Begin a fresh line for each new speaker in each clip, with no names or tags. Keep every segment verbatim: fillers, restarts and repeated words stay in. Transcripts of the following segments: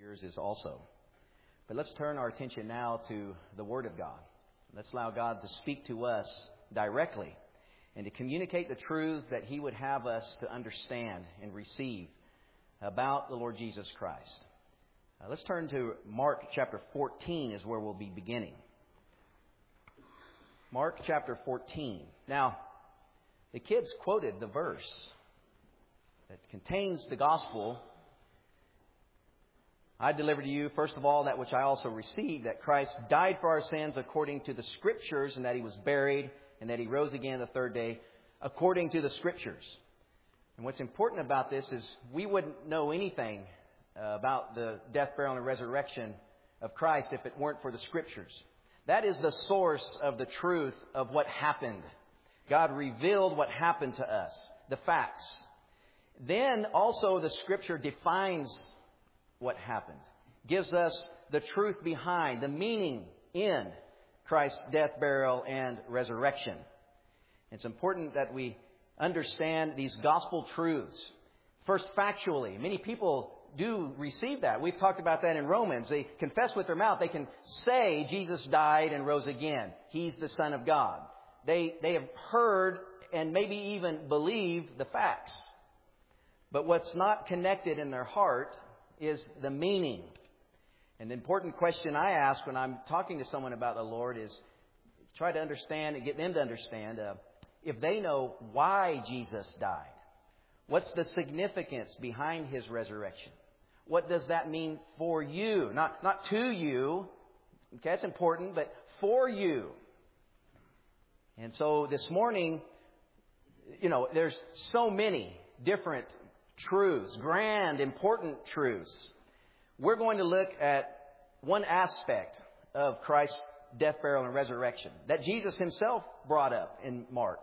Yours is also. But let's turn our attention now to the Word of God. Let's allow God to speak to us directly and to communicate the truths that He would have us to understand and receive about the Lord Jesus Christ. Uh, let's turn to Mark chapter fourteen is where we'll be beginning. Mark chapter fourteen. Now, the kids quoted the verse that contains the gospel. I deliver to you, first of all, that which I also received, that Christ died for our sins according to the Scriptures, and that He was buried, and that He rose again the third day according to the Scriptures. And what's important about this is we wouldn't know anything uh, about the death, burial, and resurrection of Christ if it weren't for the Scriptures. That is the source of the truth of what happened. God revealed what happened to us, the facts. Then also the Scripture defines what happened, gives us the truth behind, the meaning in Christ's death, burial, and resurrection. It's important that we understand these gospel truths. First, factually, many people do receive that. We've talked about that in Romans. They confess with their mouth. They can say Jesus died and rose again. He's the Son of God. They, they have heard and maybe even believe the facts. But what's not connected in their heart is the meaning. And the important question I ask when I'm talking to someone about the Lord is try to understand and get them to understand uh, if they know why Jesus died. What's the significance behind His resurrection? What does that mean for you? Not, not to you. Okay, that's important, but for you. And so this morning, you know, there's so many different truths, grand, important truths. We're going to look at one aspect of Christ's death, burial, and resurrection that Jesus Himself brought up in Mark.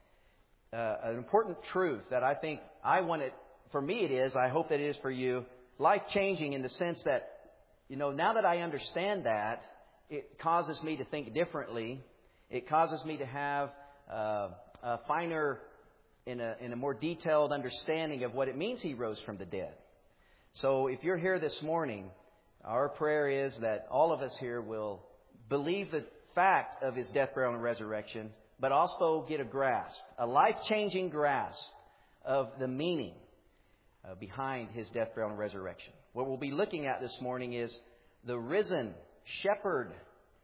Uh, an important truth that I think I want it, for me it is, I hope that it is for you, life-changing in the sense that, you know, now that I understand that, it causes me to think differently. It causes me to have uh, a finer In a, in a more detailed understanding of what it means He rose from the dead. So if you're here this morning, our prayer is that all of us here will believe the fact of His death, burial, and resurrection, but also get a grasp, a life-changing grasp of the meaning uh, behind His death, burial, and resurrection. What we'll be looking at this morning is the risen shepherd.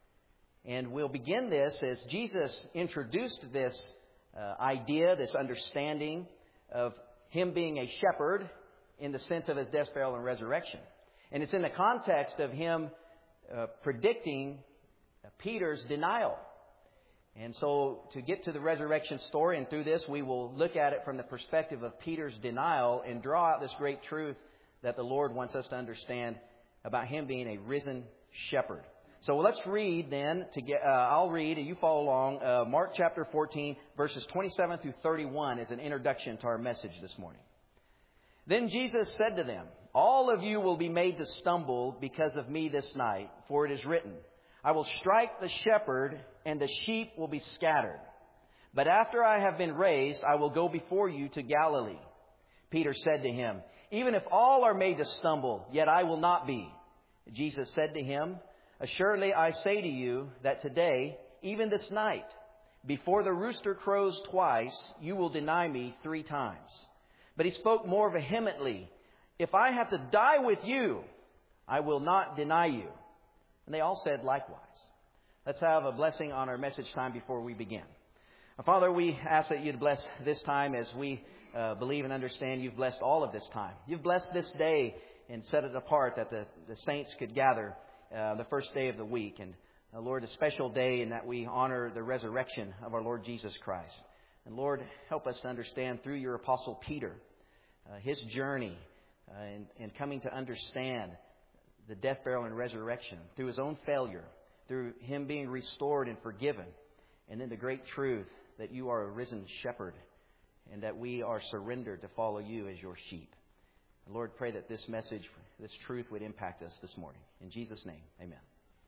And we'll begin this as Jesus introduced this Uh, idea, this understanding of Him being a shepherd in the sense of His death, burial, and resurrection. And it's in the context of Him uh, predicting Peter's denial. And so to get to the resurrection story, and through this we will look at it from the perspective of Peter's denial and draw out this great truth that the Lord wants us to understand about Him being a risen shepherd. So let's read then. To get, uh, I'll read and you follow along. Uh, Mark chapter fourteen, verses twenty-seven through thirty-one is an introduction to our message this morning. Then Jesus said to them, "All of you will be made to stumble because of me this night, for it is written, I will strike the shepherd and the sheep will be scattered. But after I have been raised, I will go before you to Galilee." Peter said to Him, "Even if all are made to stumble, yet I will not be." Jesus said to him, "Assuredly, I say to you that today, even this night, before the rooster crows twice, you will deny me three times." But He spoke more vehemently, "If I have to die with you, I will not deny you." And they all said likewise. Let's have a blessing on our message time before we begin. Father, we ask that You'd bless this time as we uh, believe and understand You've blessed all of this time. You've blessed this day and set it apart that the, the saints could gather Uh, the first day of the week. And uh, Lord, a special day in that we honor the resurrection of our Lord Jesus Christ. And Lord, help us to understand through Your Apostle Peter, uh, his journey uh, in, in coming to understand the death, burial, and resurrection through his own failure, through him being restored and forgiven, and then the great truth that You are a risen shepherd and that we are surrendered to follow You as Your sheep. Lord, pray that this message, this truth would impact us this morning. In Jesus' name, amen.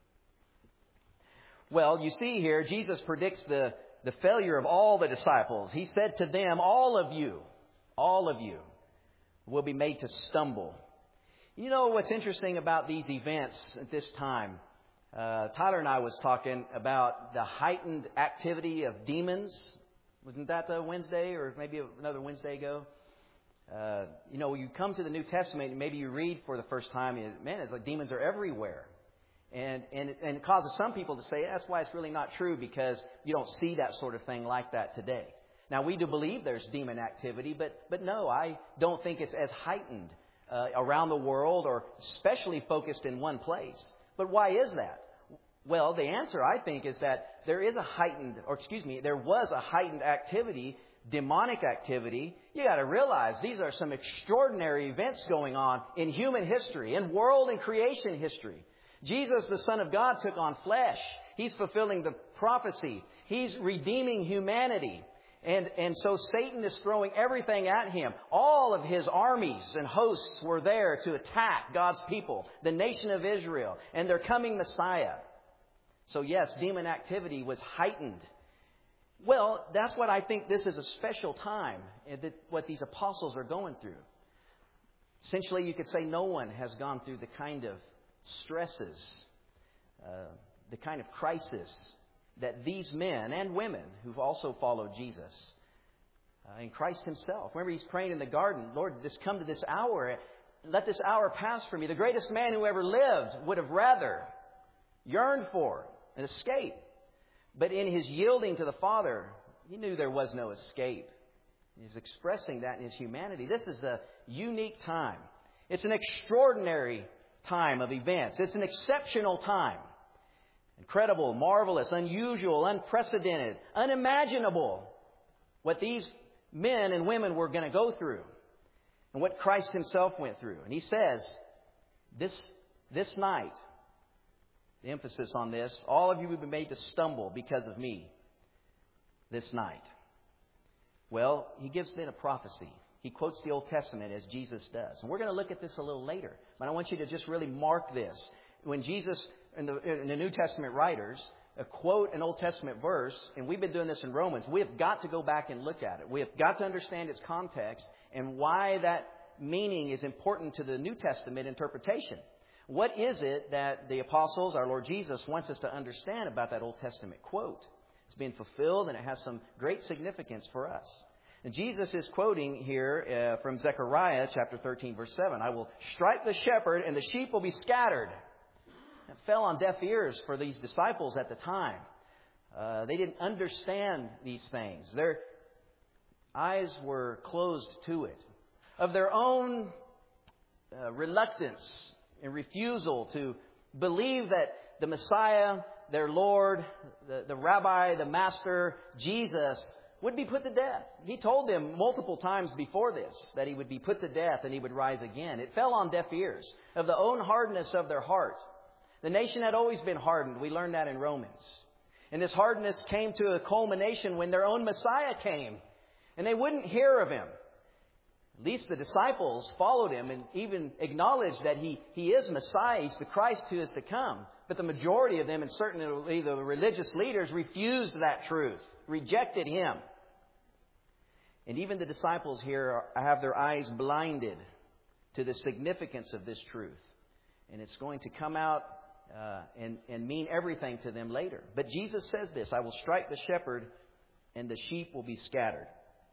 Well, you see here, Jesus predicts the, the failure of all the disciples. He said to them, all of you, all of you will be made to stumble. You know what's interesting about these events at this time? Uh, Tyler and I was talking about the heightened activity of demons. Wasn't that a Wednesday or maybe another Wednesday ago? Uh, you know, you come to the New Testament and maybe you read for the first time, and, man, it's like demons are everywhere. And, and, it, and it causes some people to say, that's why it's really not true, because you don't see that sort of thing like that today. Now, we do believe there's demon activity, but, but no, I don't think it's as heightened Uh, around the world, or especially focused in one place. But why is that? Well, the answer, I think, is that there is a heightened, or excuse me, there was a heightened activity, demonic activity. You got to realize these are some extraordinary events going on in human history, in world and creation history. Jesus, the Son of God, took on flesh. He's fulfilling the prophecy. He's redeeming humanity. And, and so Satan is throwing everything at him. All of his armies and hosts were there to attack God's people, the nation of Israel, and their coming Messiah. So yes, demon activity was heightened. Well, that's what I think this is a special time, that what these apostles are going through. Essentially, you could say no one has gone through the kind of stresses, uh, the kind of crisis that these men and women who've also followed Jesus uh, and Christ himself. Remember, he's praying in the garden, Lord, this come to this hour. Let this hour pass from me. The greatest man who ever lived would have rather yearned for an escape. But in his yielding to the Father, he knew there was no escape. He's expressing that in his humanity. This is a unique time. It's an extraordinary time of events. It's an exceptional time. Incredible, marvelous, unusual, unprecedented, unimaginable. What these men and women were going to go through. And what Christ himself went through. And he says, this, this night, the emphasis on this, all of you will be made to stumble because of me this night. Well, he gives then a prophecy. He quotes the Old Testament as Jesus does. And we're going to look at this a little later. But I want you to just really mark this. When Jesus, in the, in the New Testament writers, uh, quote an Old Testament verse, and we've been doing this in Romans, we have got to go back and look at it. We have got to understand its context and why that meaning is important to the New Testament interpretation. What is it that the apostles, our Lord Jesus, wants us to understand about that Old Testament quote? It's been fulfilled, and it has some great significance for us. And Jesus is quoting here uh, from Zechariah chapter thirteen, verse seven. I will strike the shepherd, and the sheep will be scattered. It fell on deaf ears for these disciples at the time. Uh, they didn't understand these things. Their eyes were closed to it. Of their own uh, reluctance and refusal to believe that the Messiah, their Lord, the, the Rabbi, the Master, Jesus, would be put to death. He told them multiple times before this that he would be put to death and he would rise again. It fell on deaf ears. Of the own hardness of their heart. The nation had always been hardened. We learned that in Romans. And this hardness came to a culmination when their own Messiah came. And they wouldn't hear of him. At least the disciples followed him and even acknowledged that he, he is Messiah. He's the Christ who is to come. But the majority of them, and certainly the religious leaders, refused that truth. Rejected him. And even the disciples here have their eyes blinded to the significance of this truth. And it's going to come out uh, and, and mean everything to them later. But Jesus says this, I will strike the shepherd and the sheep will be scattered.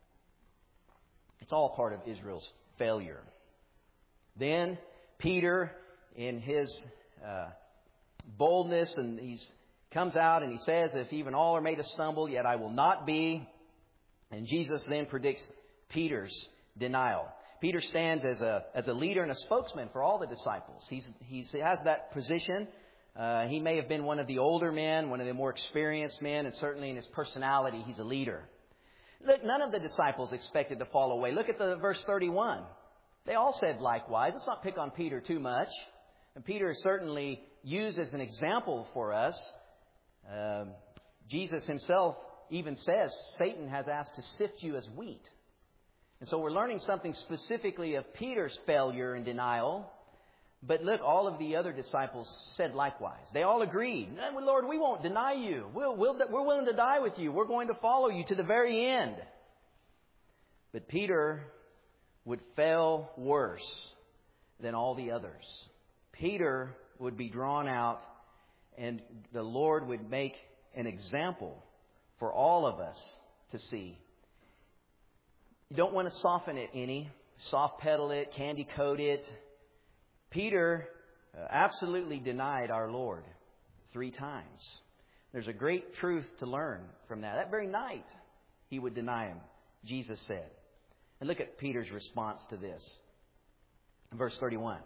It's all part of Israel's failure. Then Peter, in his uh, boldness, and he comes out and he says, if even all are made to stumble, yet I will not be. And Jesus then predicts Peter's denial. Peter stands as a as a leader and a spokesman for all the disciples. He's, he's, he has that position. Uh, he may have been one of the older men, one of the more experienced men, and certainly in his personality, he's a leader. Look, none of the disciples expected to fall away. Look at the verse thirty-one. They all said likewise. Let's not pick on Peter too much. And Peter is certainly used as an example for us. Uh, Jesus himself even says, Satan has asked to sift you as wheat. And so we're learning something specifically of Peter's failure and denial. But look, all of the other disciples said likewise. They all agreed. Lord, we won't deny you. We'll, we'll, we're willing to die with you. We're going to follow you to the very end. But Peter would fail worse than all the others. Peter would be drawn out, and the Lord would make an example for all of us to see. You don't want to soften it any, soft pedal it, candy coat it. Peter uh, absolutely denied our Lord three times. There's a great truth to learn from that. That very night, he would deny him, Jesus said. And look at Peter's response to this. Verse thirty-one.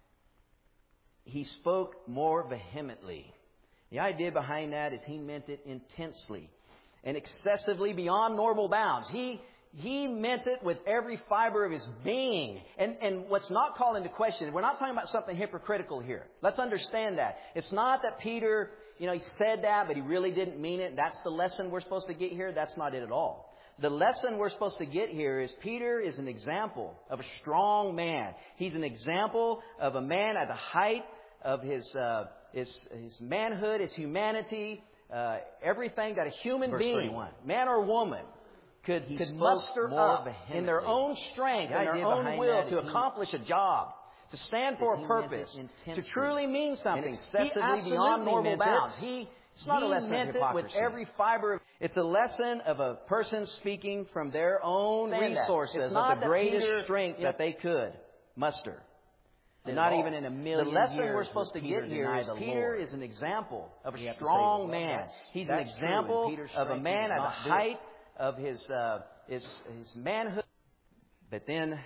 He spoke more vehemently. The idea behind that is he meant it intensely and excessively beyond normal bounds. He He meant it with every fiber of his being. And, and what's not called into question, we're not talking about something hypocritical here. Let's understand that. It's not that Peter, you know, he said that, but he really didn't mean it. That's the lesson we're supposed to get here. That's not it at all. The lesson we're supposed to get here is Peter is an example of a strong man. He's an example of a man at the height of his, uh, his, his manhood, his humanity, uh, everything that a human
Verse
being,
thirty-one.
man or woman, could,
He
could
spoke
muster
more
up
vehemently.
in their own strength
The
and their
idea
own
behind
will
that
to
is he-
accomplish a job, to stand for
is he
a
meant it
purpose, to
intensely
truly mean something,
and
excessively
excessively
beyond
beyond
normal
normal
bounds.
bounds.
He, it's not
He
a lesson
meant
of
it
hypocrisy.
with
With every fiber of, it's a lesson of a person speaking from their own
Understand that.
resources,
It's
of
not
the
that
greatest
Peter-
strength
you know,
that they could muster.
And
Not
all.
even in a million
The lesson
years
we're supposed
would
to
Peter
get here
deny
is
the
Peter
Lord.
is an example of
We
a
have to say,
strong
well,
man.
that's- He's an
That's true.
example
In Peter's
of a
strength, he
man
did
at the
not do it.
height of his, uh, his his manhood. But then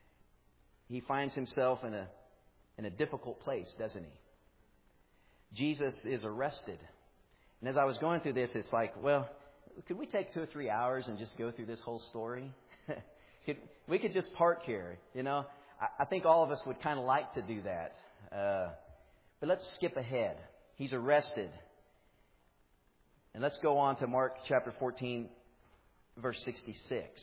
he finds himself in a in a difficult place, doesn't he? Jesus is arrested. And as I was going through this, it's like, well, could we take two or three hours and just go through this whole story? could, we could just park here, you know. I, I think all of us would kind of like to do that. Uh, but let's skip ahead. He's arrested. And let's go on to Mark chapter fourteen, verse sixty-six.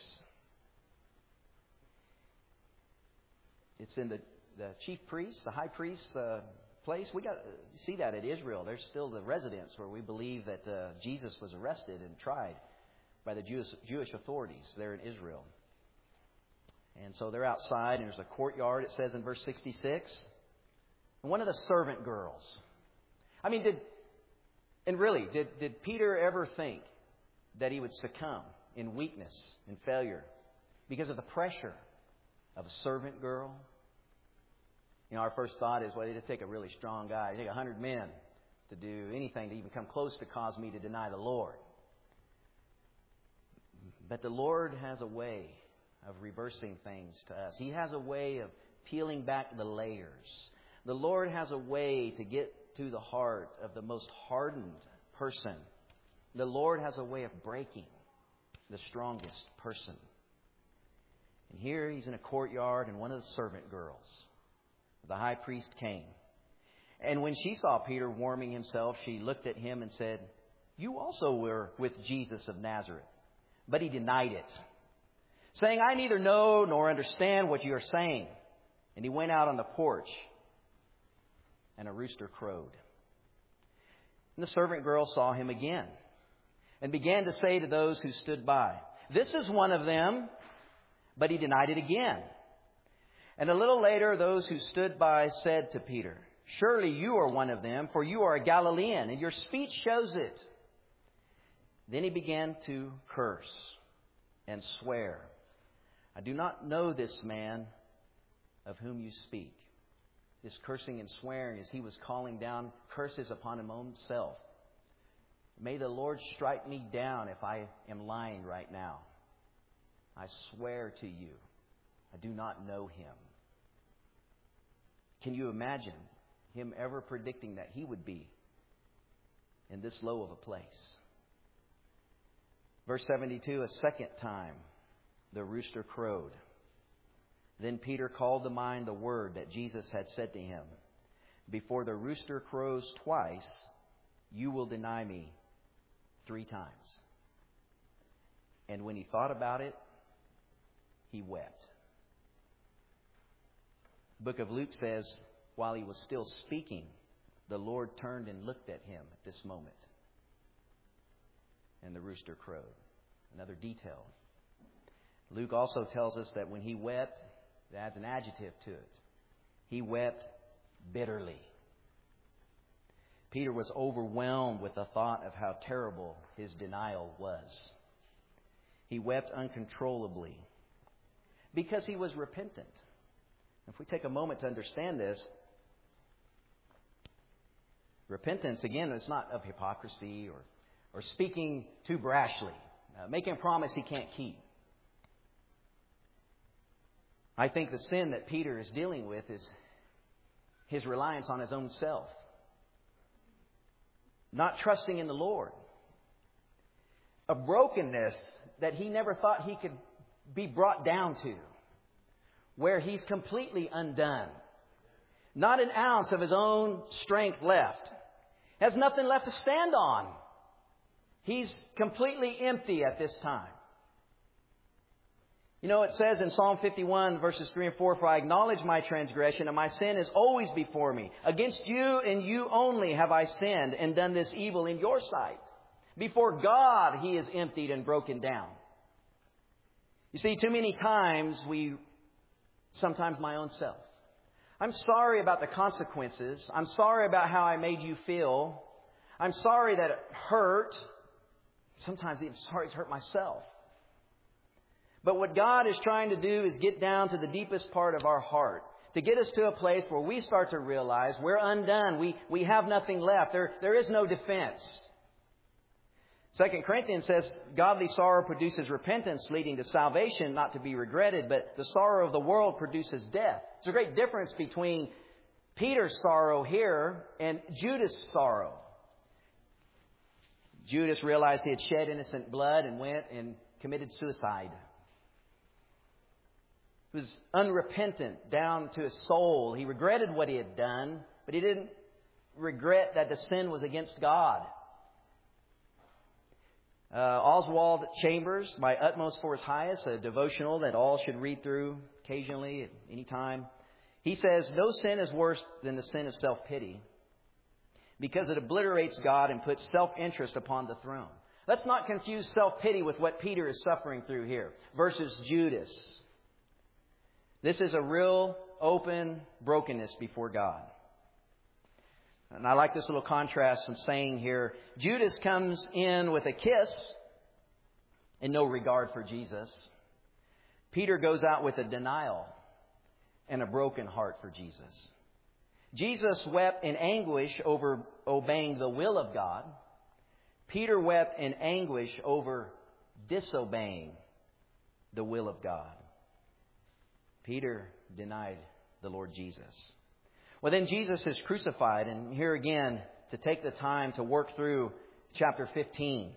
It's in the, the chief priest, the high priest's uh, place. We got uh, see that at Israel. There's still the residence where we believe that uh, Jesus was arrested and tried by the Jewish, Jewish authorities there in Israel. And so they're outside, and there's a courtyard, it says in verse sixty-six. And one of the servant girls. I mean, did, and really, did, did Peter ever think that he would succumb in weakness and failure because of the pressure of a servant girl? You know, our first thought is, well, it'd take a really strong guy. It'd take a hundred men to do anything to even come close to cause me to deny the Lord. But the Lord has a way of reversing things to us. He has a way of peeling back the layers. The Lord has a way to get to the heart of the most hardened person. The Lord has a way of breaking the strongest person. And here he's in a courtyard, and one of the servant girls, the high priest, came. And when she saw Peter warming himself, she looked at him and said, "You also were with Jesus of Nazareth." But he denied it, saying, "I neither know nor understand what you are saying." And he went out on the porch, and a rooster crowed. And the servant girl saw him again, and began to say to those who stood by, "This is one of them." But he denied it again. And a little later, those who stood by said to Peter, "Surely you are one of them, for you are a Galilean, and your speech shows it." Then he began to curse and swear, "I do not know this man of whom you speak." This cursing and swearing as he was calling down curses upon his own self. "May the Lord strike me down if I am lying right now. I swear to you, I do not know him." Can you imagine him ever predicting that he would be in this low of a place? Verse seventy-two, a second time the rooster crowed. Then Peter called to mind the word that Jesus had said to him, "Before the rooster crows twice, you will deny me three times." And when he thought about it, he wept. The book of Luke says, while he was still speaking, the Lord turned and looked at him at this moment. And the rooster crowed. Another detail. Luke also tells us that when he wept, it adds an adjective to it. He wept bitterly. Peter was overwhelmed with the thought of how terrible his denial was. He wept uncontrollably because he was repentant. If we take a moment to understand this, repentance, again, is not of hypocrisy or, or speaking too brashly, uh, making a promise he can't keep. I think the sin that Peter is dealing with is his reliance on his own self. Not trusting in the Lord. A brokenness that he never thought he could be brought down to. Where he's completely undone. Not an ounce of his own strength left. Has nothing left to stand on. He's completely empty at this time. You know, it says in Psalm fifty-one, verses three and four, "For I acknowledge my transgression, and my sin is always before me. Against you and you only have I sinned and done this evil in your sight." Before God, he is emptied and broken down. You see, too many times we, sometimes my own self. I'm sorry about the consequences. I'm sorry about how I made you feel. I'm sorry that it hurt. Sometimes even sorry it's hurt myself. But what God is trying to do is get down to the deepest part of our heart. To get us to a place where we start to realize we're undone. We, we have nothing left. There, there is no defense. Second Corinthians says, "Godly sorrow produces repentance, leading to salvation, not to be regretted. But the sorrow of the world produces death." There's a great difference between Peter's sorrow here and Judas' sorrow. Judas realized he had shed innocent blood and went and committed suicide. He was unrepentant down to his soul. He regretted what he had done, but he didn't regret that the sin was against God. Uh, Oswald Chambers, "My Utmost for His Highest," a devotional that all should read through occasionally at any time. He says, "No sin is worse than the sin of self-pity because it obliterates God and puts self-interest upon the throne." Let's not confuse self-pity with what Peter is suffering through here versus Judas. This is a real open brokenness before God. And I like this little contrast I'm saying here. Judas comes in with a kiss and no regard for Jesus. Peter goes out with a denial and a broken heart for Jesus. Jesus wept in anguish over obeying the will of God. Peter wept in anguish over disobeying the will of God. Peter denied the Lord Jesus. Well, then Jesus is crucified. And here again, to take the time to work through chapter fifteen.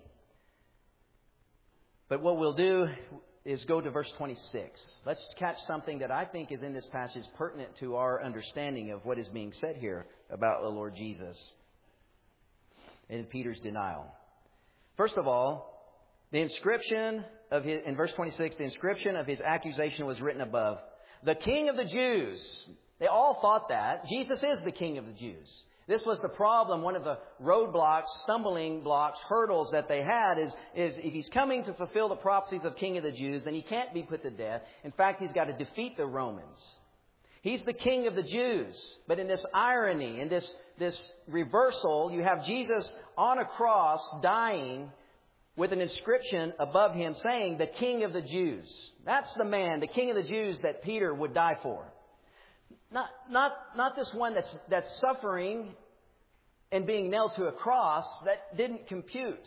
But what we'll do is go to verse twenty-six. Let's catch something that I think is in this passage pertinent to our understanding of what is being said here about the Lord Jesus and Peter's denial. First of all, the inscription of his, in verse twenty-six, the inscription of his accusation was written above, "The King of the Jews." They all thought that. Jesus is the King of the Jews. This was the problem, one of the roadblocks, stumbling blocks, hurdles that they had is, is if he's coming to fulfill the prophecies of King of the Jews, then he can't be put to death. In fact, he's got to defeat the Romans. He's the King of the Jews. But in this irony, in this, this reversal, you have Jesus on a cross dying with an inscription above him saying, "The King of the Jews." That's the man, the King of the Jews that Peter would die for. Not, not, not this one that's, that's suffering and being nailed to a cross. That didn't compute.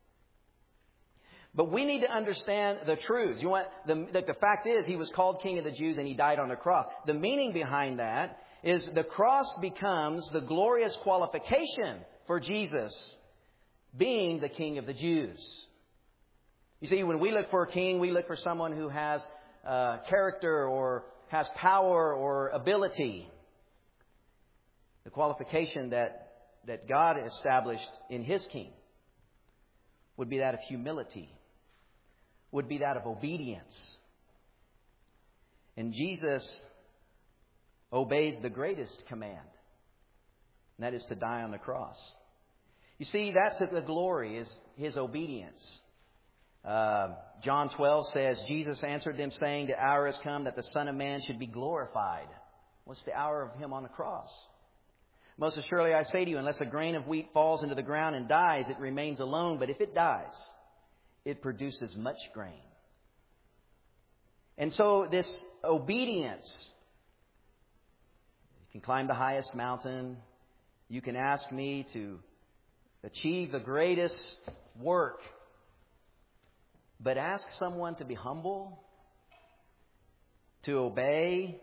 But we need to understand the truth. You want the, the, the fact is he was called King of the Jews and he died on a cross. The meaning behind that is the cross becomes the glorious qualification for Jesus being the King of the Jews. You see, when we look for a king, we look for someone who has uh, character or has power or ability. The qualification that, that God established in His king would be that of humility, would be that of obedience. And Jesus obeys the greatest command, and that is to die on the cross. You see, that's the glory, is His obedience. Uh, John twelve says, Jesus answered them saying, "The hour has come that the Son of Man should be glorified." What's the hour of Him on the cross? Most assuredly I say to you, unless a grain of wheat falls into the ground and dies, it remains alone. But if it dies, it produces much grain. And so this obedience, you can climb the highest mountain. You can ask me to achieve the greatest work. But ask someone to be humble, to obey,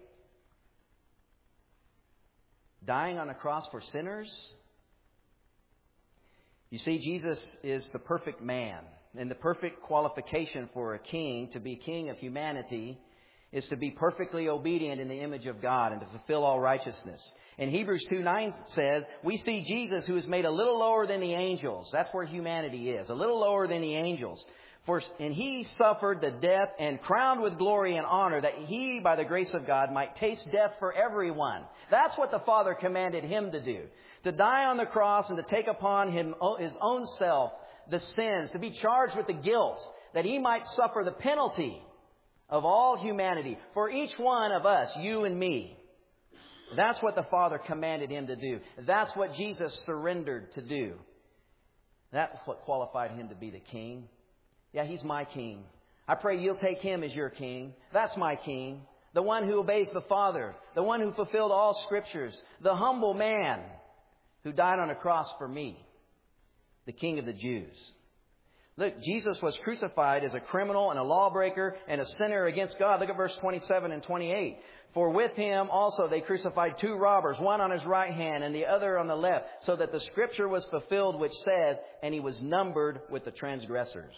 dying on a cross for sinners. You see, Jesus is the perfect man. And the perfect qualification for a king to be king of humanity is to be perfectly obedient in the image of God and to fulfill all righteousness. And Hebrews two nine says, we see Jesus who is made a little lower than the angels. That's where humanity is, a little lower than the angels. For, and He suffered the death and crowned with glory and honor, that He, by the grace of God, might taste death for everyone. That's what the Father commanded Him to do. To die on the cross and to take upon Him His own self the sins, to be charged with the guilt, that He might suffer the penalty of all humanity for each one of us, you and me. That's what the Father commanded Him to do. That's what Jesus surrendered to do. That's what qualified Him to be the king. Yeah, He's my king. I pray you'll take Him as your king. That's my king. The one who obeys the Father. The one who fulfilled all Scriptures. The humble man who died on a cross for me. The King of the Jews. Look, Jesus was crucified as a criminal and a lawbreaker and a sinner against God. Look at verse twenty-seven and twenty-eight. For with Him also they crucified two robbers, one on His right hand and the other on the left, so that the Scripture was fulfilled which says, and He was numbered with the transgressors.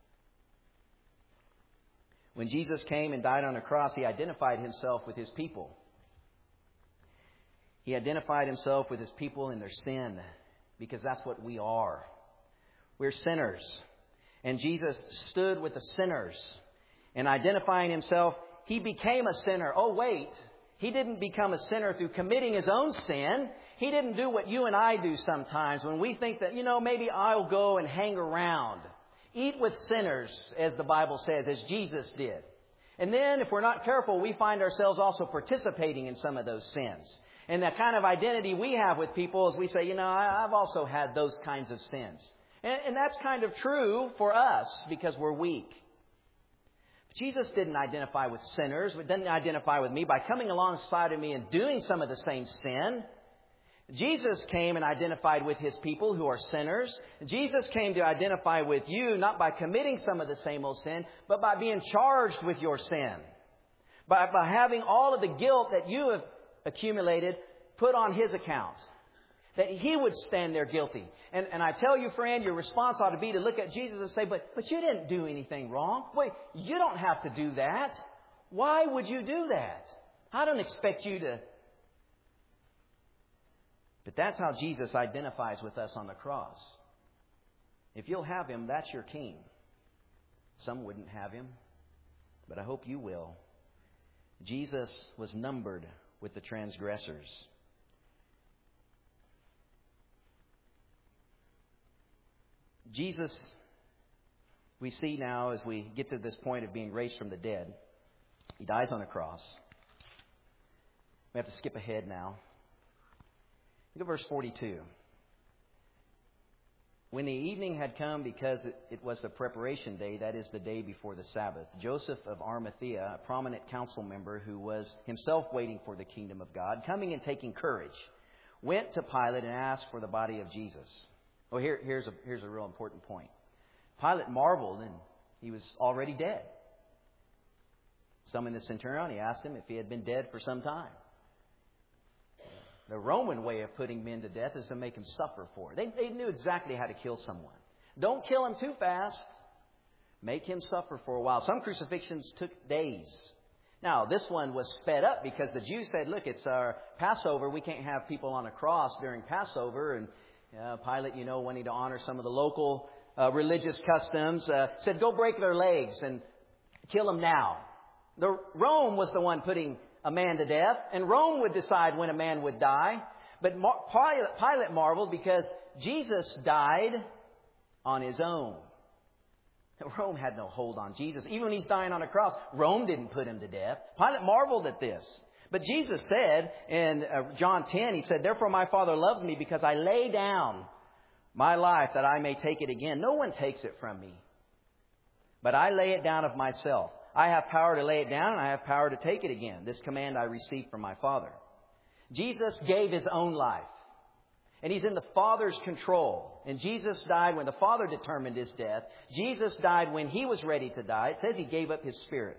When Jesus came and died on the cross, He identified Himself with His people. He identified Himself with His people in their sin, because that's what we are. We're sinners. And Jesus stood with the sinners. And identifying Himself, He became a sinner. Oh, wait. He didn't become a sinner through committing His own sin. He didn't do what you and I do sometimes when we think that, you know, maybe I'll go and hang around. Eat with sinners, as the Bible says, as Jesus did. And then, if we're not careful, we find ourselves also participating in some of those sins. And the kind of identity we have with people is we say, you know, I've also had those kinds of sins. And, and that's kind of true for us because we're weak. But Jesus didn't identify with sinners, but didn't identify with me by coming alongside of me and doing some of the same sin. Jesus came and identified with His people who are sinners. Jesus came to identify with you not by committing some of the same old sin, but by being charged with your sin. By, by having all of the guilt that you have accumulated put on His account. That He would stand there guilty. And, and I tell you, friend, your response ought to be to look at Jesus and say, but, but you didn't do anything wrong. Wait, you don't have to do that. Why would you do that? I don't expect you to. But that's how Jesus identifies with us on the cross. If you'll have Him, that's your King. Some wouldn't have Him, but I hope you will. Jesus was numbered with the transgressors. Jesus, we see now as we get to this point of being raised from the dead, He dies on a cross. We have to skip ahead now. Look at verse forty-two. When the evening had come, because it, it was the preparation day, that is the day before the Sabbath, Joseph of Arimathea, a prominent council member who was himself waiting for the kingdom of God, coming and taking courage, went to Pilate and asked for the body of Jesus. Well, here, here's a, here's a real important point. Pilate marveled, and he was already dead. Summoned the centurion. He asked him if he had been dead for some time. The Roman way of putting men to death is to make them suffer for it. They, they knew exactly how to kill someone. Don't kill him too fast. Make him suffer for a while. Some crucifixions took days. Now, this one was sped up because the Jews said, look, it's our Passover. We can't have people on a cross during Passover. And uh, Pilate, you know, wanting to honor some of the local uh, religious customs, uh, said, go break their legs and kill them now. The Rome was the one putting a man to death, and Rome would decide when a man would die. But Pilate, Pilate marveled because Jesus died on His own. Rome had no hold on Jesus. Even when He's dying on a cross, Rome didn't put Him to death. Pilate marveled at this. But Jesus said in uh, John ten, He said, "Therefore my Father loves me, because I lay down my life that I may take it again. No one takes it from me, but I lay it down of myself. I have power to lay it down, and I have power to take it again. This command I received from my Father." Jesus gave His own life. And He's in the Father's control. And Jesus died when the Father determined His death. Jesus died when He was ready to die. It says He gave up His Spirit.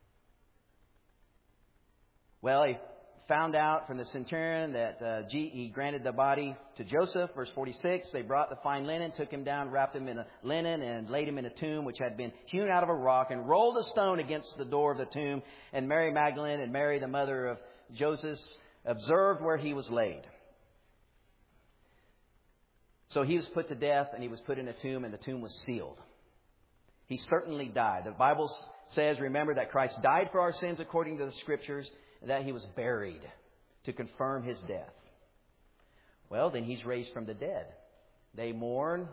Well, He found out from the centurion that uh, He granted the body to Joseph. Verse forty-six, they brought the fine linen, took Him down, wrapped Him in a linen, and laid Him in a tomb which had been hewn out of a rock, and rolled a stone against the door of the tomb. And Mary Magdalene and Mary, the mother of Joseph, observed where He was laid. So He was put to death, and He was put in a tomb, and the tomb was sealed. He certainly died. The Bible says, remember, that Christ died for our sins according to the Scriptures, and that He was buried to confirm His death. Well, then He's raised from the dead. They mourn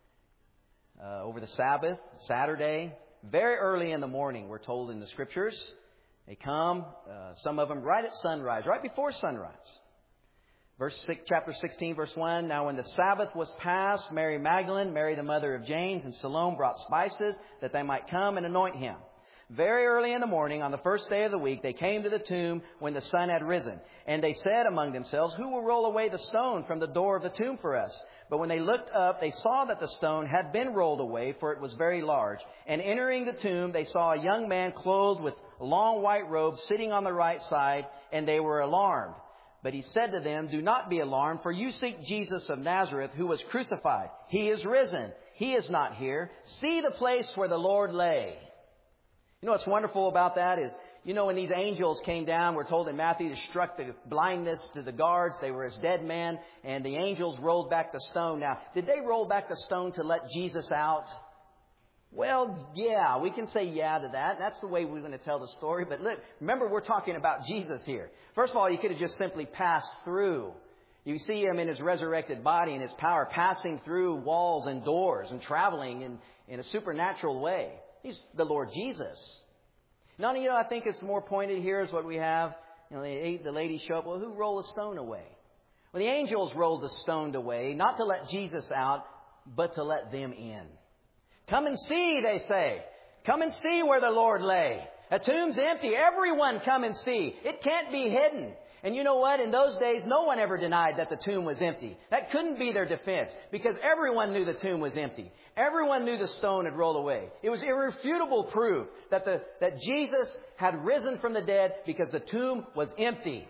uh, over the Sabbath, Saturday, very early in the morning, we're told in the Scriptures. They come, uh, some of them right at sunrise, right before sunrise. Verse six, chapter sixteen, verse one, "Now when the Sabbath was past, Mary Magdalene, Mary the mother of James, and Salome brought spices that they might come and anoint Him. Very early in the morning, on the first day of the week, they came to the tomb when the sun had risen. And they said among themselves, 'Who will roll away the stone from the door of the tomb for us?' But when they looked up, they saw that the stone had been rolled away, for it was very large. And entering the tomb, they saw a young man clothed with a long white robe sitting on the right side, and they were alarmed. But He said to them, 'Do not be alarmed, for you seek Jesus of Nazareth, who was crucified. He is risen. He is not here. See the place where the Lord lay.'" You know what's wonderful about that is, you know, when these angels came down, we're told in Matthew, they struck the blindness to the guards. They were as dead men, and the angels rolled back the stone. Now, did they roll back the stone to let Jesus out? Well, yeah, we can say yeah to that. That's the way we're going to tell the story. But look, remember, we're talking about Jesus here. First of all, He could have just simply passed through. You see Him in His resurrected body and His power passing through walls and doors and traveling in, in a supernatural way. He's the Lord Jesus. Now, you know, I think it's more pointed here is what we have. You know, they, the ladies show up. Well, who rolled the stone away? Well, the angels rolled the stone away, not to let Jesus out, but to let them in. "Come and see," they say. "Come and see where the Lord lay. The tomb's empty. Everyone come and see. It can't be hidden." And you know what? In those days, no one ever denied that the tomb was empty. That couldn't be their defense, because everyone knew the tomb was empty. Everyone knew the stone had rolled away. It was irrefutable proof that the, that Jesus had risen from the dead, because the tomb was empty.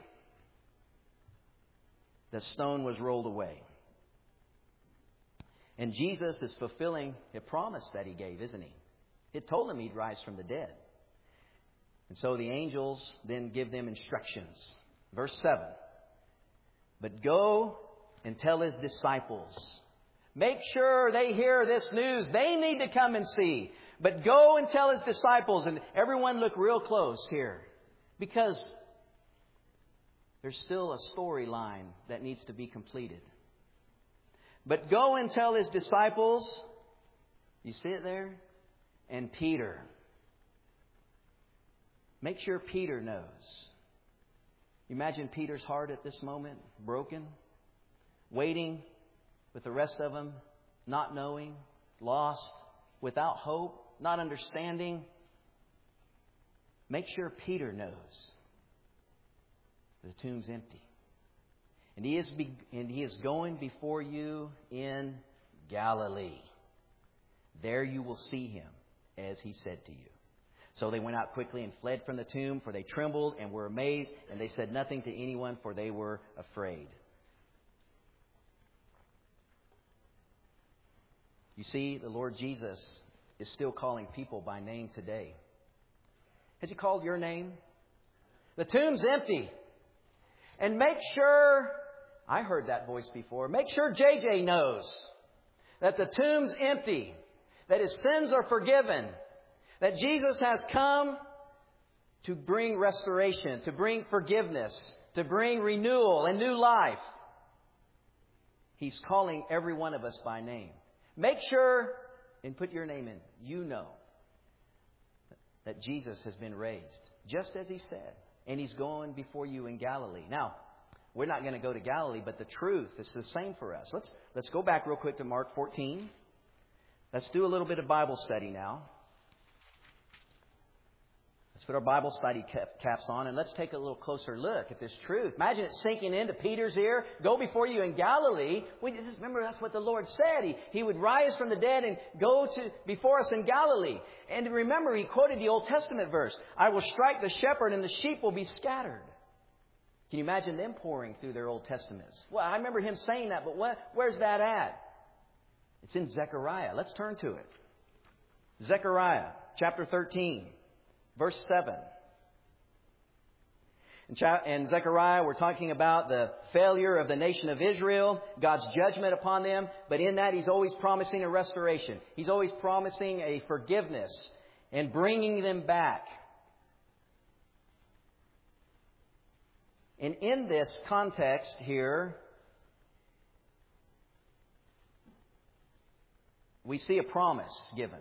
The stone was rolled away. And Jesus is fulfilling a promise that He gave, isn't He? He told them He'd rise from the dead. And so the angels then give them instructions. Verse seven. "But go and tell His disciples." Make sure they hear this news. They need to come and see. But go and tell His disciples. And everyone look real close here, because there's still a storyline that needs to be completed. "But go and tell His disciples," you see it there? "And Peter." Make sure Peter knows. You imagine Peter's heart at this moment, broken, waiting with the rest of them, not knowing, lost, without hope, not understanding. Make sure Peter knows the tomb's empty. And he is be, and he is going before you in Galilee. There you will see Him, as He said to you. So they went out quickly and fled from the tomb, for they trembled and were amazed, and they said nothing to anyone, for they were afraid. You see, the Lord Jesus is still calling people by name today. Has He called your name? The tomb's empty. And make sure, I heard that voice before, make sure J J knows that the tomb's empty, that his sins are forgiven, that Jesus has come to bring restoration, to bring forgiveness, to bring renewal and new life. He's calling every one of us by name. Make sure, and put your name in, you know that Jesus has been raised, just as He said. and He's going before you in Galilee. Now, we're not going to go to Galilee, but the truth is the same for us. Let's, let's go back real quick to Mark fourteen. Let's do a little bit of Bible study now. Let's put our Bible study caps on and let's take a little closer look at this truth. Imagine it sinking into Peter's ear. Go before you in Galilee. We just remember that's what the Lord said. He, he would rise from the dead and go to before us in Galilee. And remember, He quoted the Old Testament verse. I will strike the shepherd and the sheep will be scattered. Can you imagine them pouring through their Old Testaments? Well, I remember Him saying that, but what, where's that at? It's in Zechariah. Let's turn to it. Zechariah chapter thirteen. Verse seven. In Zechariah, we're talking about the failure of the nation of Israel, God's judgment upon them. But in that, He's always promising a restoration. He's always promising a forgiveness and bringing them back. And in this context here, we see a promise given.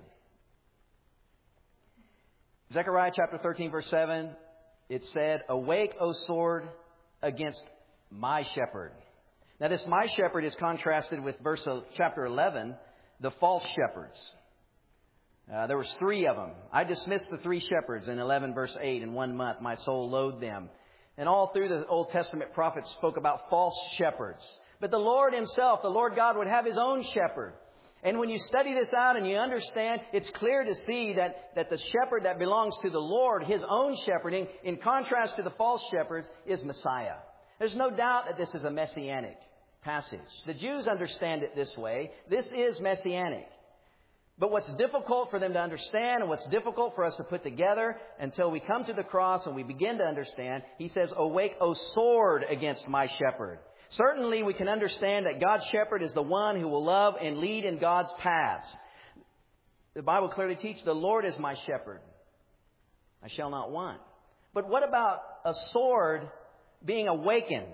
Zechariah chapter thirteen, verse seven, it said, Awake, O sword, against my shepherd. Now this my shepherd is contrasted with verse chapter eleven, the false shepherds. Uh, there was three of them. I dismissed the three shepherds in eleven verse eight. In one month my soul loathed them. And all through the Old Testament prophets spoke about false shepherds. But the Lord Himself, the Lord God, would have His own shepherd. And when you study this out and you understand, it's clear to see that, that the shepherd that belongs to the Lord, His own shepherding, in contrast to the false shepherds, is Messiah. There's no doubt that this is a messianic passage. The Jews understand it this way. This is messianic. But what's difficult for them to understand and what's difficult for us to put together until we come to the cross and we begin to understand, He says, Awake, O sword, against my shepherd. Certainly we can understand that God's shepherd is the one who will love and lead in God's paths. The Bible clearly teaches the Lord is my shepherd. I shall not want. But what about a sword being awakened?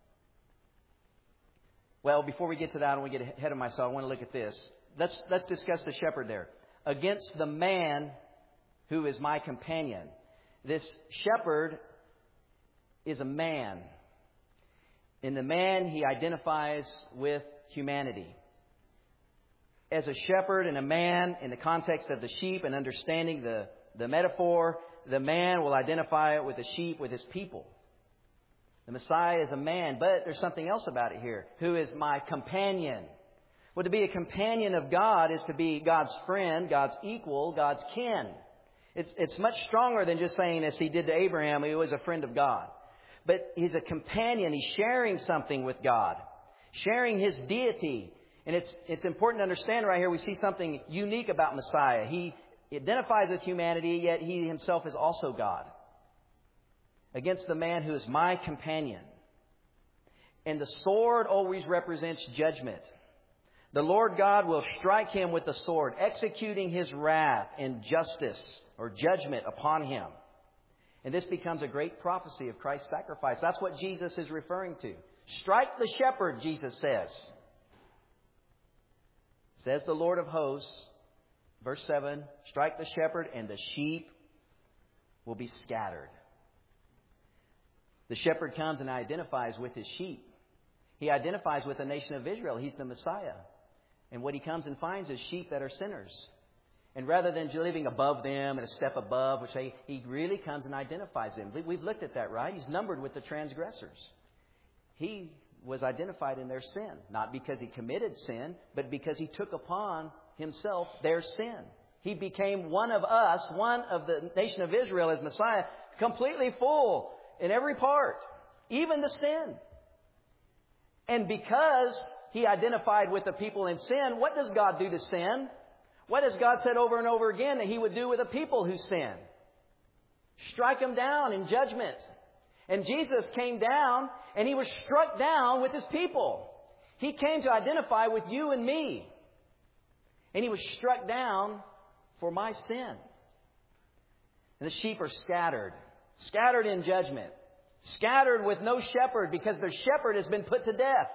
Well, before we get to that, I don't want to get ahead of myself. I want to look at this. Let's, let's discuss the shepherd there. Against the man who is my companion. This shepherd is a man. In the man, he identifies with humanity. As a shepherd and a man, in the context of the sheep and understanding the, the metaphor, the man will identify with the sheep, with his people. The Messiah is a man, but there's something else about it here. Who is my companion? Well, to be a companion of God is to be God's friend, God's equal, God's kin. It's, it's much stronger than just saying, as He did to Abraham, he was a friend of God. But he's a companion. He's sharing something with God. Sharing His deity. And it's it's important to understand right here, we see something unique about Messiah. He identifies with humanity, yet He Himself is also God. Against the man who is my companion. And the sword always represents judgment. The Lord God will strike him with the sword, executing His wrath and justice or judgment upon him. And this becomes a great prophecy of Christ's sacrifice. That's what Jesus is referring to. Strike the shepherd, Jesus says. Says the Lord of hosts, verse seven, strike the shepherd and the sheep will be scattered. The shepherd comes and identifies with his sheep. He identifies with the nation of Israel. He's the Messiah. And what He comes and finds is sheep that are sinners. And rather than living above them and a step above, which they, He really comes and identifies them. We've looked at that, right? He's numbered with the transgressors. He was identified in their sin. Not because He committed sin, but because He took upon Himself their sin. He became one of us, one of the nation of Israel as Messiah, completely full in every part, even the sin. And because He identified with the people in sin, what does God do to sin? What has God said over and over again that He would do with a people who sin? Strike them down in judgment. And Jesus came down and He was struck down with His people. He came to identify with you and me. And He was struck down for my sin. And the sheep are scattered. Scattered in judgment. Scattered with no shepherd because their shepherd has been put to death.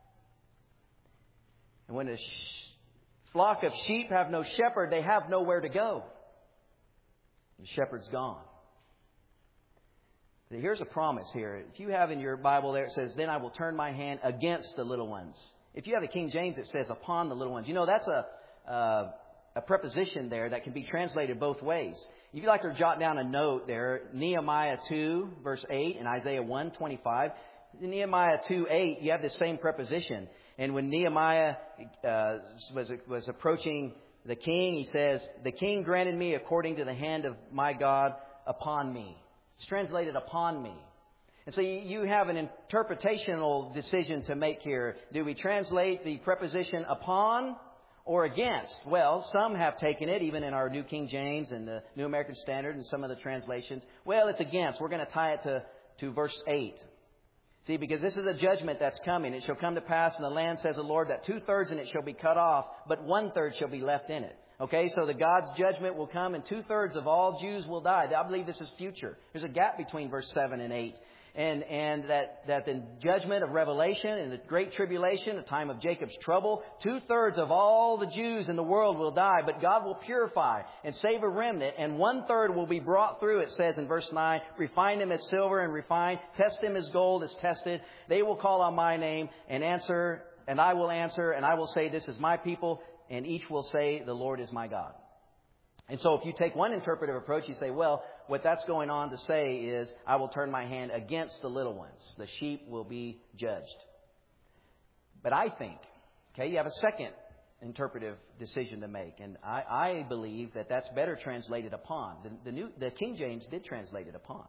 And when a sh- flock of sheep have no shepherd, they have nowhere to go. The shepherd's gone. Here's a promise here. If you have in your Bible there, it says, then I will turn my hand against the little ones. If you have the King James, it says upon the little ones. You know, that's a, uh, a preposition there that can be translated both ways. If you'd like to jot down a note there, Nehemiah two, verse eight, and Isaiah one, twenty-five. In Nehemiah two, eight, you have the same preposition. And when Nehemiah uh, was, was approaching the king, he says, the king granted me according to the hand of my God upon me. It's translated upon me. And so you have an interpretational decision to make here. Do we translate the preposition upon or against? Well, some have taken it, even in our New King James and the New American Standard and some of the translations. Well, it's against. We're going to tie it to, to verse eight. See, because this is a judgment that's coming. It shall come to pass in the land, says the Lord, that two-thirds in it shall be cut off, but one-third shall be left in it. Okay, so the God's judgment will come and two-thirds of all Jews will die. I believe this is future. There's a gap between verse seven and eight. And and that, that the judgment of Revelation and the great tribulation, the time of Jacob's trouble, two-thirds of all the Jews in the world will die, but God will purify and save a remnant, and one-third will be brought through, it says in verse nine, refine them as silver and refine, test them as gold is tested. They will call on my name and answer, and I will answer, and I will say, this is my people, and each will say, the Lord is my God. And so if you take one interpretive approach, you say, well, what that's going on to say is, I will turn my hand against the little ones. The sheep will be judged. But I think, okay, you have a second interpretive decision to make. And I, I believe that that's better translated upon. The, the, New, the King James did translate it upon.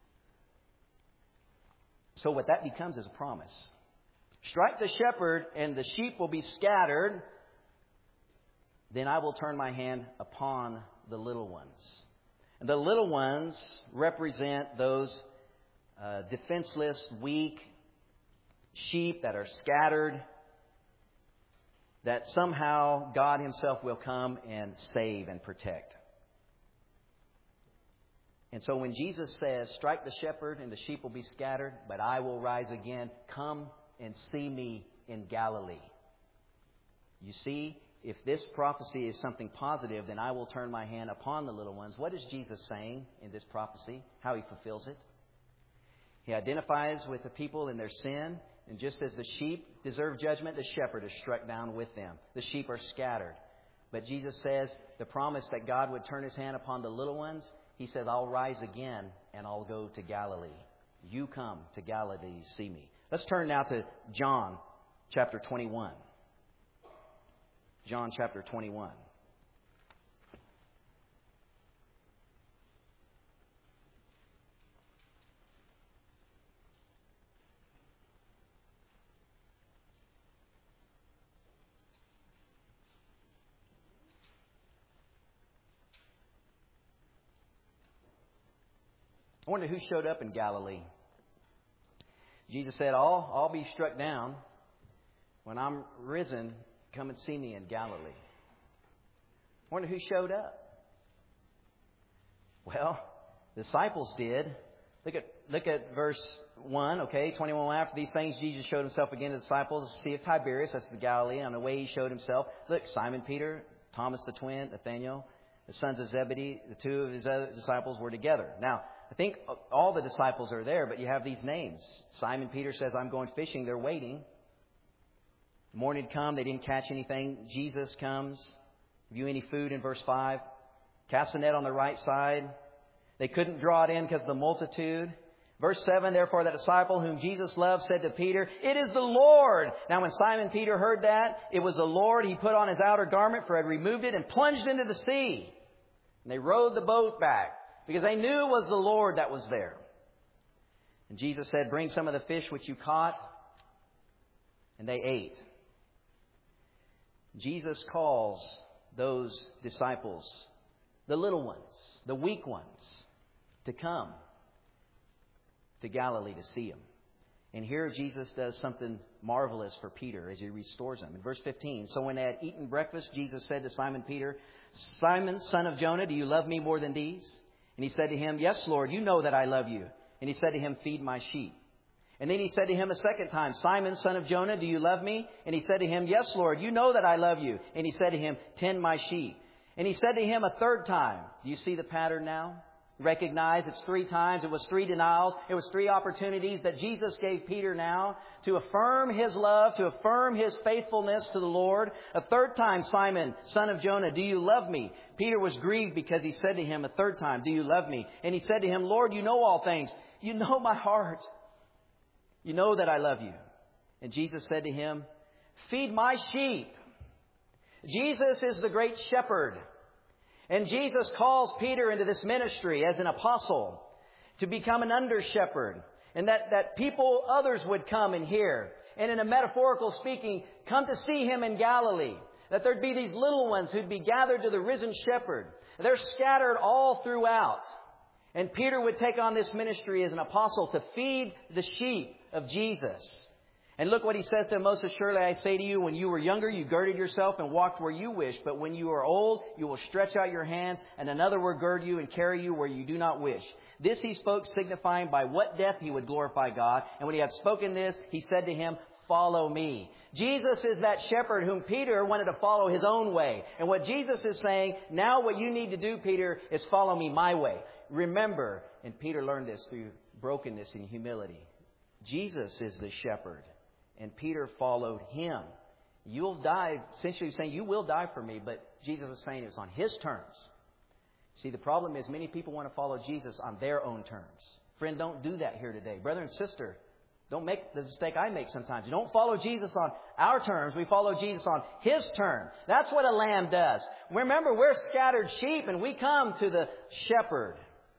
So what that becomes is a promise. Strike the shepherd and the sheep will be scattered. Then I will turn my hand upon the little ones. And the little ones represent those uh, defenseless, weak sheep that are scattered, that somehow God Himself will come and save and protect. And so when Jesus says, strike the shepherd and the sheep will be scattered, but I will rise again, come and see me in Galilee. You see, if this prophecy is something positive, then I will turn my hand upon the little ones. What is Jesus saying in this prophecy? How He fulfills it? He identifies with the people in their sin. And just as the sheep deserve judgment, the shepherd is struck down with them. The sheep are scattered. But Jesus says the promise that God would turn His hand upon the little ones, He says, I'll rise again and I'll go to Galilee. You come to Galilee, see me. Let's turn now to John chapter twenty-one. John chapter twenty-one. I wonder who showed up in Galilee. Jesus said, I'll, I'll be struck down when I'm risen. Come and see me in Galilee. I wonder who showed up. Well, the disciples did. Look at look at verse one, okay, twenty-one. After these things, Jesus showed Himself again to the disciples at the Sea of Tiberias, that's the Galilee. On the way He showed Himself. Look, Simon Peter, Thomas the twin, Nathanael, the sons of Zebedee, the two of His other disciples were together. Now, I think all the disciples are there, but you have these names. Simon Peter says, I'm going fishing. They're waiting. The morning had come. They didn't catch anything. Jesus comes. Give you any food in verse five. Cast the net on the right side. They couldn't draw it in because of the multitude. Verse seven, therefore the disciple whom Jesus loved said to Peter, it is the Lord. Now when Simon Peter heard that, it was the Lord, he put on his outer garment, for he had removed it, and plunged into the sea. And they rowed the boat back, because they knew it was the Lord that was there. And Jesus said, bring some of the fish which you caught. And they ate. Jesus calls those disciples, the little ones, the weak ones, to come to Galilee to see Him. And here Jesus does something marvelous for Peter as He restores him. In verse fifteen, so when they had eaten breakfast, Jesus said to Simon Peter, Simon, son of Jonah, do you love me more than these? And He said to Him, yes, Lord, you know that I love you. And He said to him, feed my sheep. And then He said to him a second time, Simon, son of Jonah, do you love me? And He said to him, yes, Lord, you know that I love you. And He said to him, tend my sheep. And He said to him a third time, do you see the pattern now? recognize it's three times. It was three denials. It was three opportunities that Jesus gave Peter now to affirm His love, to affirm His faithfulness to the Lord. A third time, Simon, son of Jonah, do you love me? Peter was grieved because he said to Him a third time, do you love me? And he said to Him, Lord, you know all things. You know my heart. You know that I love you. And Jesus said to him, feed my sheep. Jesus is the great shepherd. And Jesus calls Peter into this ministry as an apostle to become an under-shepherd. And that, that people, others would come and hear. And in a metaphorical speaking, come to see Him in Galilee. That there'd be these little ones who'd be gathered to the risen shepherd. They're scattered all throughout. And Peter would take on this ministry as an apostle to feed the sheep of Jesus. And look what he says to him, most assuredly I say to you, when you were younger, you girded yourself and walked where you wished. But when you are old, you will stretch out your hands, and another will gird you and carry you where you do not wish. This he spoke, signifying by what death he would glorify God. And when he had spoken this, he said to him, follow me. Jesus is that shepherd whom Peter wanted to follow his own way. And what Jesus is saying, now what you need to do, Peter, is follow me my way. Remember, and Peter learned this through brokenness and humility, Jesus is the shepherd. And Peter followed Him. You'll die, essentially saying, you will die for me. But Jesus is saying it's on His terms. See, the problem is many people want to follow Jesus on their own terms. Friend, don't do that here today. Brother and sister, don't make the mistake I make sometimes. You don't follow Jesus on our terms. We follow Jesus on His term. That's what a lamb does. Remember, we're scattered sheep and we come to the shepherd.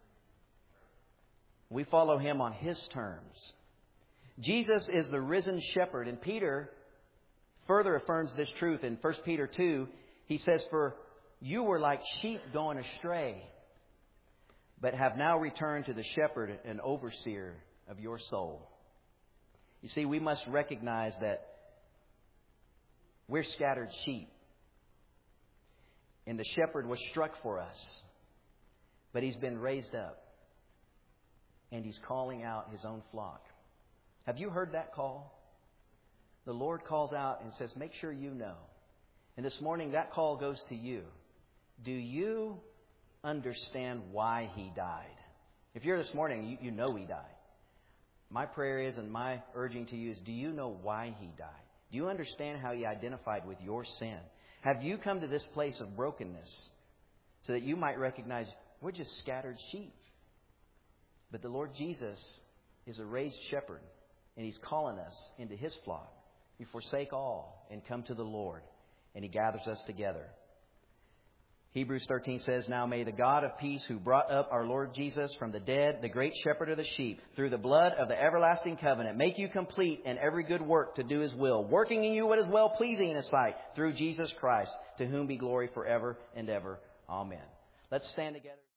We follow Him on His terms. Jesus is the risen shepherd. And Peter further affirms this truth in First Peter two. He says, for you were like sheep going astray, but have now returned to the shepherd and overseer of your soul. You see, we must recognize that we're scattered sheep. And the shepherd was struck for us. But He's been raised up. And He's calling out His own flock. Have you heard that call? The Lord calls out and says, make sure you know. And this morning that call goes to you. Do you understand why He died? If you're this morning, you, you know He died. My prayer is, and my urging to you is, do you know why He died? Do you understand how He identified with your sin? Have you come to this place of brokenness so that you might recognize we're just scattered sheep? But the Lord Jesus is a raised shepherd. And He's calling us into His flock. You forsake all and come to the Lord. And He gathers us together. Hebrews thirteen says, now may the God of peace, who brought up our Lord Jesus from the dead, the great shepherd of the sheep, through the blood of the everlasting covenant, make you complete in every good work to do His will, working in you what is well pleasing in His sight, through Jesus Christ, to whom be glory forever and ever. Amen. Let's stand together.